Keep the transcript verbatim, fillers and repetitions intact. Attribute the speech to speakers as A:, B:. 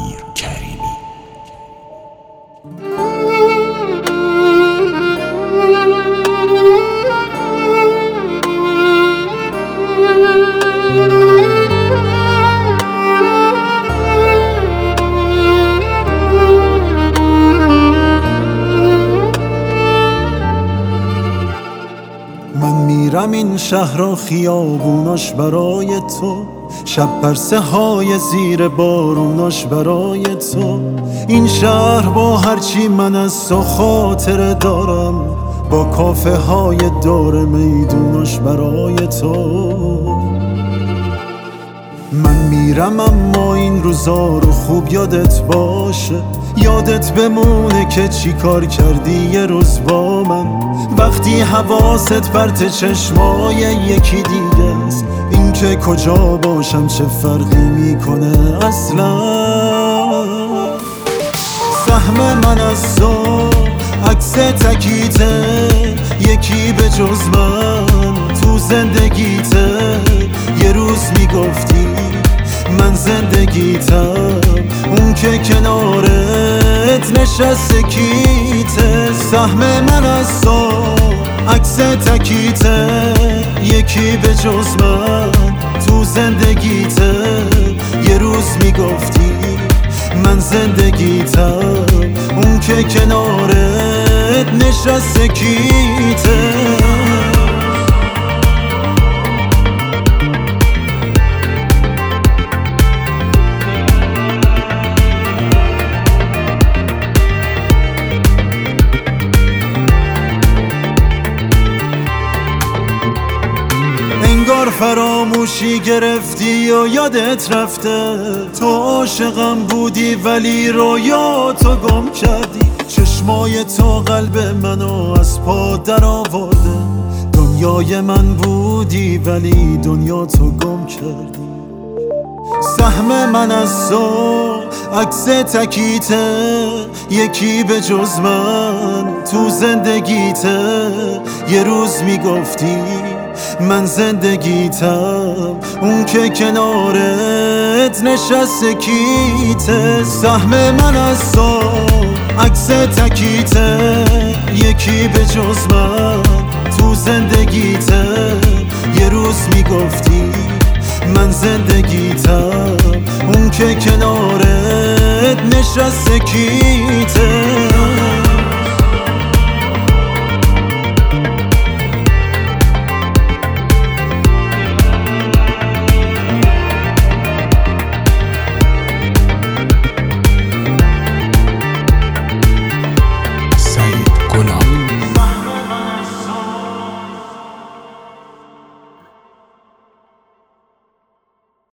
A: امیر کریمی.
B: من میرم این شهر و خیابوناش برای تو، شب پرسه های زیر باروناش برای تو. این شهر با هرچی من از تو خاطره دارم، با کافه های دور میدوناش برای تو. من میرم اما این روزا رو خوب یادت باشه، یادت بمونه که چی کار کردی یه روز با من. وقتی حواست پرت چشمای یکی دیگه است، این که کجا باشم چه فرقی میکنه اصلا. سهم من از تو عکس تکیته، یکی به جز من تو زندگیته. یه روز میگفتی من زندگیتم، اون که کنارت نشسته کیته. سهم من از تو عکس تکیته، یکی به جز من تو زندگیته. یه روز میگفتی من زندگیتم، اون که کنارت نشسته کیته. انگار فراموشی گرفتی و یادت رفته، تو عاشقم بودی ولی رویا تو گم کردی. چشمای تو قلب منو از پا در آورده، دنیای من بودی ولی دنیا تو گم کردی. سهم من از تو عکس تکیته، یکی به جز من تو زندگیته. یه روز میگفتی من زندگیتم، اون که کنارت نشسته کیته. سهم من از تو عکس تکیته، یکی به جز من تو زندگیته. یه روز میگفتی من زندگیتم، اون که کنارت نشسته کیته.